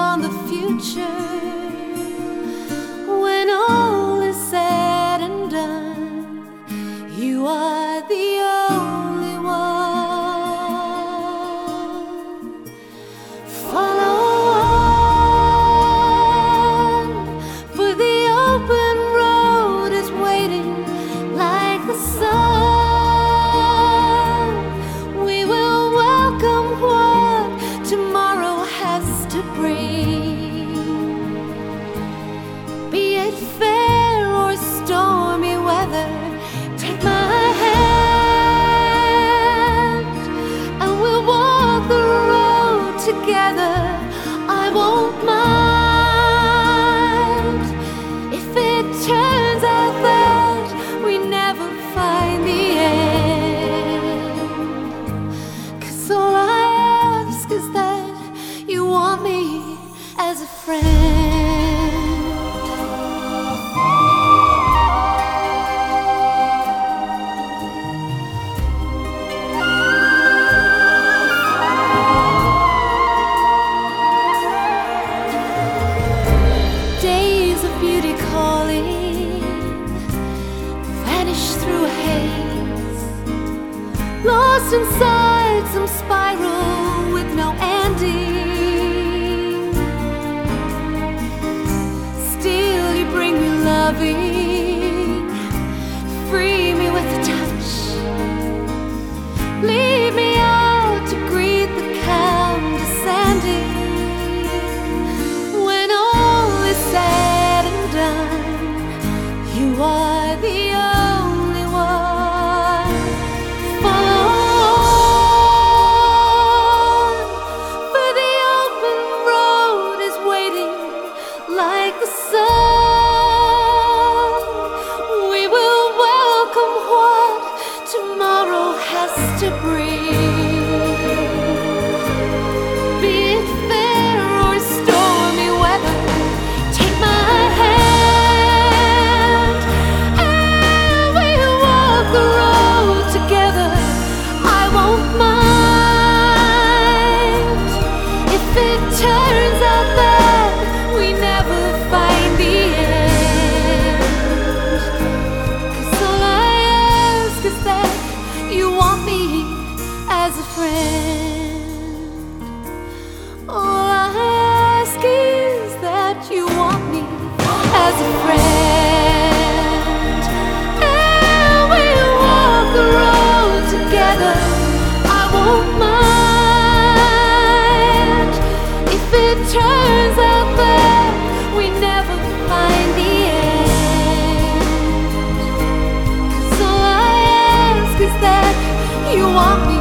on the future. When all is said and done, you are the only one. Follow on, for the open road is waiting like the sun. We will welcome what tomorrow has to bring. Be it fair or stormy weather, take my hand and we'll walk the road together. I won't mind if it turns out that we never find the end. 'Cause all I ask is that you want me as a friend. Days of beauty calling vanish through a haze, lost inside some spiral with no ending. Still you bring me loving, free me with a touch, lead me out to greet the calm descending. When all is said and done, you are the only one. Follow on, for the open road is waiting like the sun. We will welcome what tomorrow has to bring. Be it fair or stormy weather, take my hand and we'll walk the road together. I won't mind if it turns out that we never find the end. 'Cause all I ask is that you want me as a friend. All I ask is that you want me as a friend. And we'll walk the road together. I won't mind if it turns out that we never find the end. 'Cause all I ask is that you want me